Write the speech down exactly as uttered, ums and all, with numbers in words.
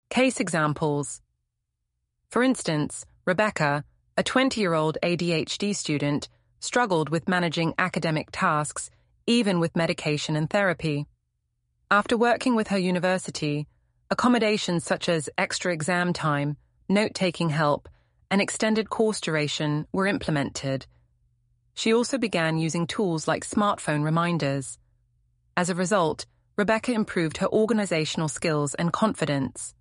Case examples. For instance, Rebecca, a twenty-year-old A D H D student, struggled with managing academic tasks, even with medication and therapy. After working with her university, accommodations such as extra exam time, note-taking help, and extended course duration were implemented. She also began using tools like smartphone reminders. As a result, Rebecca improved her organizational skills and confidence.